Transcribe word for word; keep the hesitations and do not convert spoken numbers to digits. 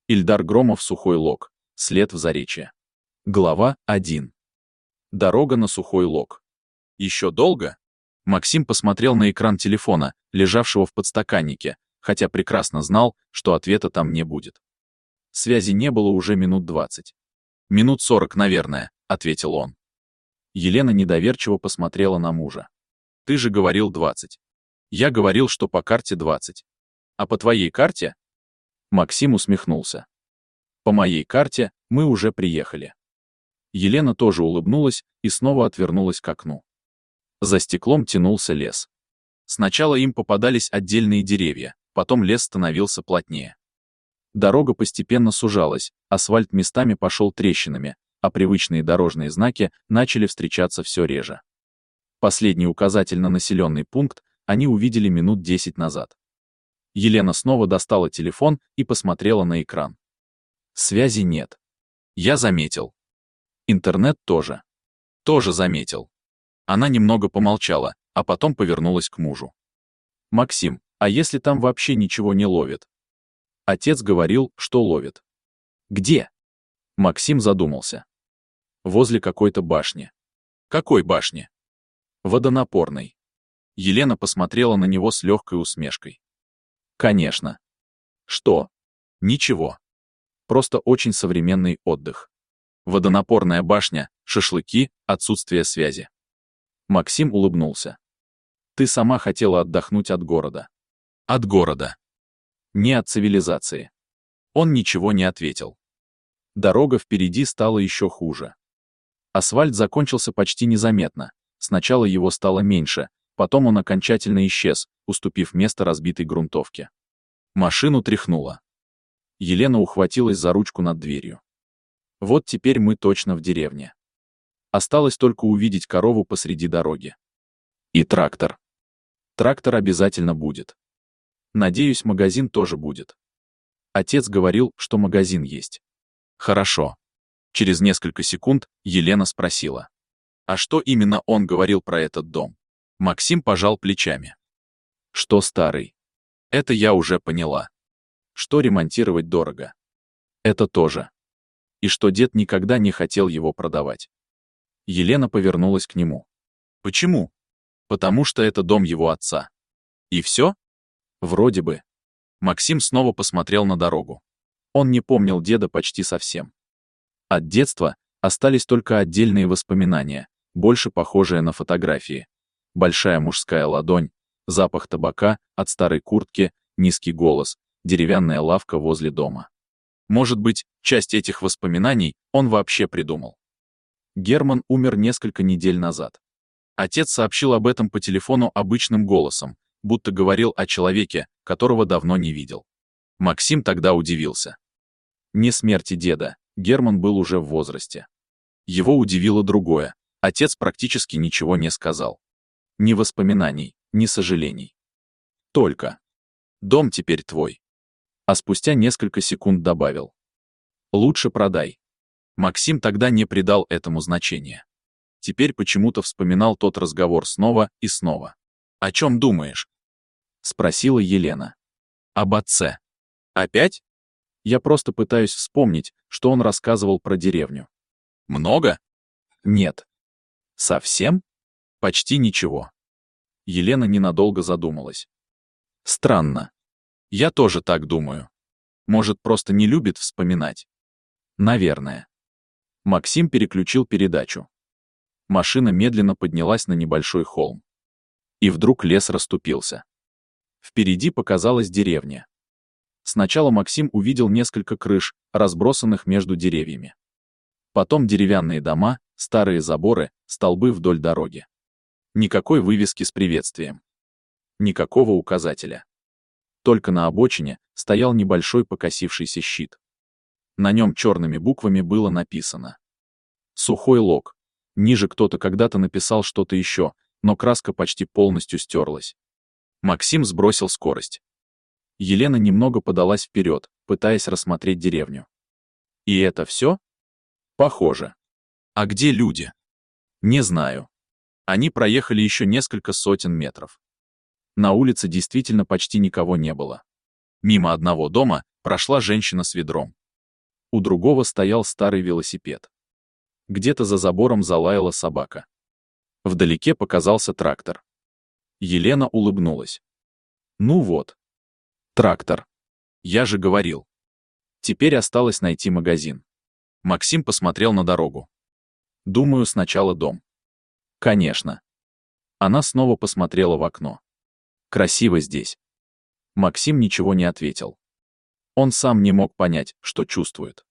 Ильдар Громов, Сухой Лог. След в Заречье. Глава один. Дорога на Сухой Лог. Еще долго? Максим посмотрел на экран телефона, лежавшего в подстаканнике, хотя прекрасно знал, что ответа там не будет. Связи не было уже минут двадцать. «Минут сорок, наверное», — ответил он. Елена недоверчиво посмотрела на мужа. «Ты же говорил двадцать». «Я говорил, что по карте двадцать. А по твоей карте?» Максим усмехнулся. «По моей карте мы уже приехали». Елена тоже улыбнулась и снова отвернулась к окну. За стеклом тянулся лес. Сначала им попадались отдельные деревья, потом лес становился плотнее. Дорога постепенно сужалась, асфальт местами пошел трещинами, а привычные дорожные знаки начали встречаться все реже. Последний указатель на населенный пункт они увидели минут десять назад. Елена снова достала телефон и посмотрела на экран. Связи нет. Я заметил. Интернет тоже. Тоже заметил. Она немного помолчала, а потом повернулась к мужу. «Максим, а если там вообще ничего не ловит?» Отец говорил, что ловит. «Где?» Максим задумался. «Возле какой-то башни». «Какой башни?» «Водонапорной». Елена посмотрела на него с легкой усмешкой. «Конечно». «Что?» «Ничего. Просто очень современный отдых. Водонапорная башня, шашлыки, отсутствие связи». Максим улыбнулся. «Ты сама хотела отдохнуть от города». «От города. Не от цивилизации». Он ничего не ответил. Дорога впереди стала еще хуже. Асфальт закончился почти незаметно. Сначала его стало меньше, потом он окончательно исчез, уступив место разбитой грунтовке. Машину тряхнуло. Елена ухватилась за ручку над дверью. «Вот теперь мы точно в деревне. Осталось только увидеть корову посреди дороги. И трактор. Трактор обязательно будет. Надеюсь, магазин тоже будет. Отец говорил, что магазин есть». «Хорошо». Через несколько секунд Елена спросила. «А что именно он говорил про этот дом?» Максим пожал плечами. «Что старый. Это я уже поняла. Что ремонтировать дорого. Это тоже. И что дед никогда не хотел его продавать». Елена повернулась к нему. «Почему?» «Потому что это дом его отца». «И все?» «Вроде бы». Максим снова посмотрел на дорогу. Он не помнил деда почти совсем. От детства остались только отдельные воспоминания, больше похожие на фотографии. Большая мужская ладонь, запах табака от старой куртки, низкий голос, деревянная лавка возле дома. Может быть, часть этих воспоминаний он вообще придумал. Герман умер несколько недель назад. Отец сообщил об этом по телефону обычным голосом, будто говорил о человеке, которого давно не видел. Максим тогда удивился. Не смерти деда, Герман был уже в возрасте. Его удивило другое, отец практически ничего не сказал. Ни воспоминаний, ни сожалений. Только. Дом теперь твой. А спустя несколько секунд добавил. Лучше продай. Максим тогда не придал этому значения. Теперь почему-то вспоминал тот разговор снова и снова. «О чем думаешь?» — спросила Елена. «Об отце». «Опять?» Я просто пытаюсь вспомнить, что он рассказывал про деревню. «Много?» «Нет». «Совсем?» «Почти ничего». Елена ненадолго задумалась. «Странно. Я тоже так думаю. Может, просто не любит вспоминать?» «Наверное». Максим переключил передачу. Машина медленно поднялась на небольшой холм. И вдруг лес расступился. Впереди показалась деревня. Сначала Максим увидел несколько крыш, разбросанных между деревьями. Потом деревянные дома, старые заборы, столбы вдоль дороги. Никакой вывески с приветствием. Никакого указателя. Только на обочине стоял небольшой покосившийся щит. На нем черными буквами было написано «Сухой Лог». Ниже кто-то когда-то написал что-то еще, но краска почти полностью стерлась. Максим сбросил скорость. Елена немного подалась вперед, пытаясь рассмотреть деревню. И это все? Похоже. А где люди? Не знаю. Они проехали еще несколько сотен метров. На улице действительно почти никого не было. Мимо одного дома Прошла женщина с ведром. У другого стоял старый велосипед. Где-то за забором залаяла собака. Вдалеке показался трактор. Елена улыбнулась. Ну вот. Трактор. Я же говорил. Теперь осталось найти магазин. Максим посмотрел на дорогу. Думаю, сначала дом. Конечно. Она снова посмотрела в окно. Красиво здесь. Максим ничего не ответил. Он сам не мог понять, что чувствует.